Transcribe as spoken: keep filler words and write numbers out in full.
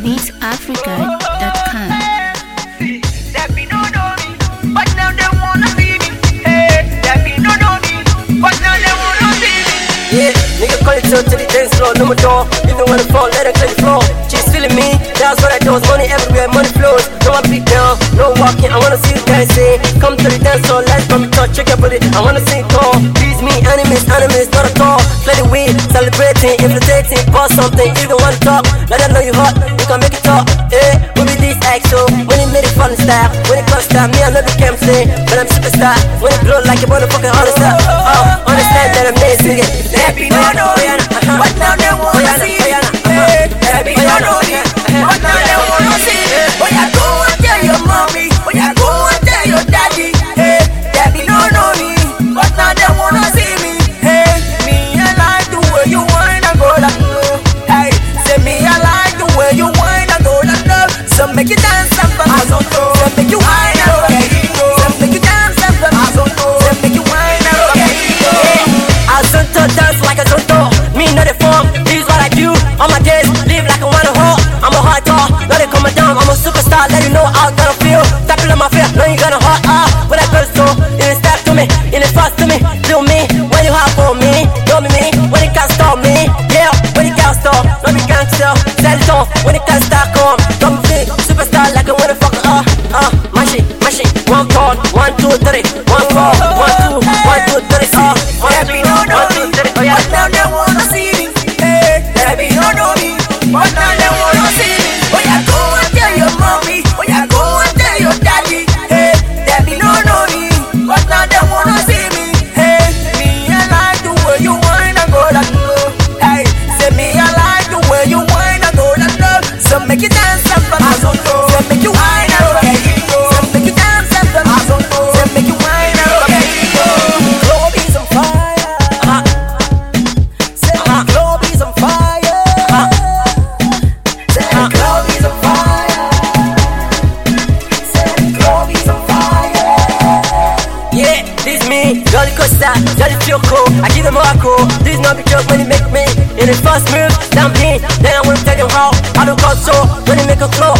beats africa dot com. That be no know me, but now they wanna see me. Hey, that be no know me, but now they wanna see me. Yeah, nigga call it to the dance floor, no more door. Even when I fall, let her clear the floor. She's feeling me, that's what I do. Money everywhere, money flows. No one beat down, no walking. I wanna see you guys say, come to the dance floor, let's come touch, check your body. I wanna sing tall. These me, enemies, enemies, not at all. Play the weed, celebrating, infiltrating, boss something. If you wanna talk, let them know you hot. You can make it talk. Eh, we be these acts, so when it made it fun style, when it comes time, me I know the camp say, but I'm superstar. When it blow like a motherfucking honest star. Oh, understand that I'm amazing. That be no know me, but now they wanna see me. Hey, that be no know me, but now they wanna see me. When I go and tell your mommy, when I go and tell your daddy, hey, that be no know me, but now they wanna see me. Hey, me I like the way you whine and go like no. Hey, say me I like the way you whine and go like no. So make you dance and for me, so make you whine and go. So make you dance and for me, so make you whine and go. I don't dance like a zonto. Me know the form, this is what I do. On my days, live like I wanna hold. I'm a hard dog, not it coming down. I'm a superstar, let you know how I'm gonna feel. Tapping on my fear, know you gonna hurt. Ah, when I first go, it is step to me, it is fast to me. Feel me, when you hard for me. Know me, me, when it can't stop me. Yeah, when it can't stop, no me can't stop. Sell it off, when it can't start come. Come me, superstar like I wanna fuck. Ah, ah, machine, machine. One call, one, two, three. One four, one, two, one, two, three. Ah, one, two, one, two, three. Oh yeah. But now they wanna see me. Hey, that be no know me. But now they wanna see me. Oh yeah, go and tell your mommy. Oh yeah, go and tell your daddy. Hey, that be no know me. But now they wanna see me. Hey, me I like the way you whine and go like no. Hey, say me I like the way you whine and go like no. So make you dance and for me. So make you whine and go. So make you dance and for me. So make you whine and go. Globe is on fire. Say the globe is on fire. Say the globe is on fire. Say the globe is on fire. Yeah, this me, Jolly Costa, Jolly Choco. I give them all a call. This not be joke when you make me. In the first move, down me. Then I wanna tell you how. I don't call so when you make a flow.